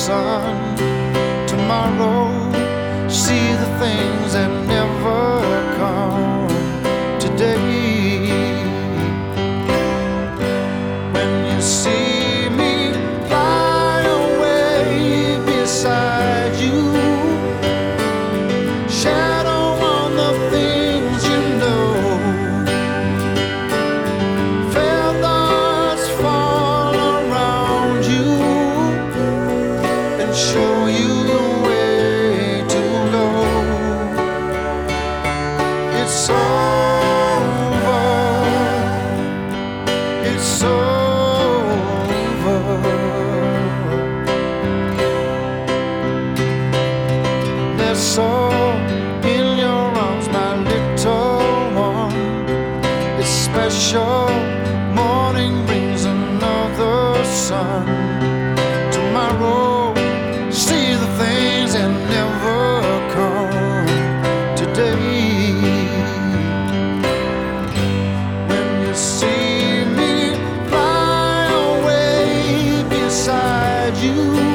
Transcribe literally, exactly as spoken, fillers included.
sun. Tomorrow, see the things that never come today. When you see me fly away beside you, shadow on the things you know, feathers fall around you and show you the way to go. It's over, it's over. There's so in your arms, my little one. It's special. Morning brings another sun. Tomorrow, see the things that never come today. When you see me fly away beside you,